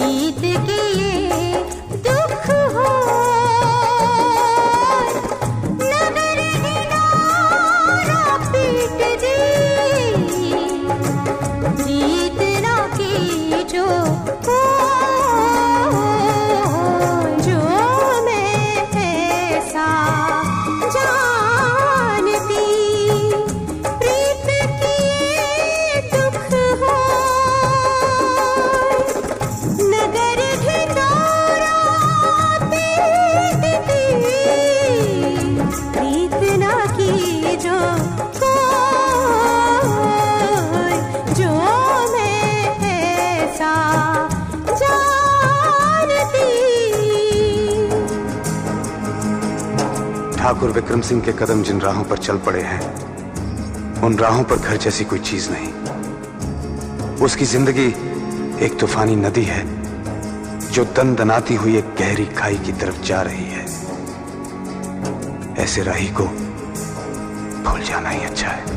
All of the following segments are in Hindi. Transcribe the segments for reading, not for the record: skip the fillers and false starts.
प्रीत के ये दुख हो, नगर हिलोरा पीट दी, प्रीत ना की जो ठाकुर विक्रम सिंह के कदम जिन राहों पर चल पड़े हैं, उन राहों पर घर जैसी कोई चीज नहीं। उसकी जिंदगी एक तूफानी नदी है जो दनदनाती हुई एक गहरी खाई की तरफ जा रही है। ऐसे राही को भूल जाना ही अच्छा है।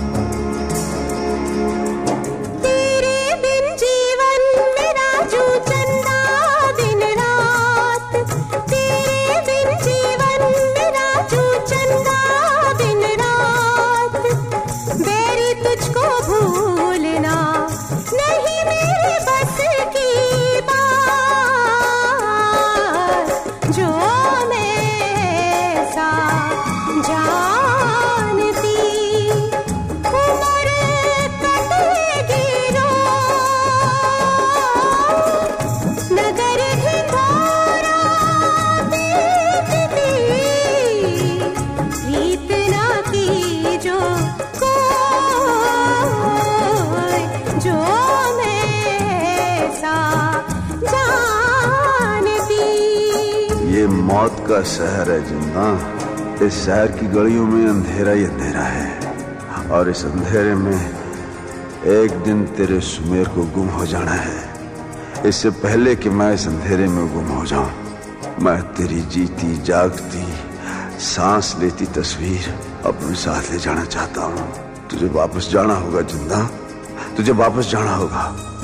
ये मौत का शहर है जिन्ना। इस शहर की गलियों में अंधेरा ही अंधेरा है, और इस अंधेरे में एक दिन तेरे सुमेर को गुम हो जाना है। इससे पहले कि मैं इस अंधेरे में गुम हो जाऊं, मैं तेरी जीती जागती सांस लेती तस्वीर अपने साथ ले जाना चाहता हूं। तुझे वापस जाना होगा जिन्ना, तुझे वापस जाना होगा।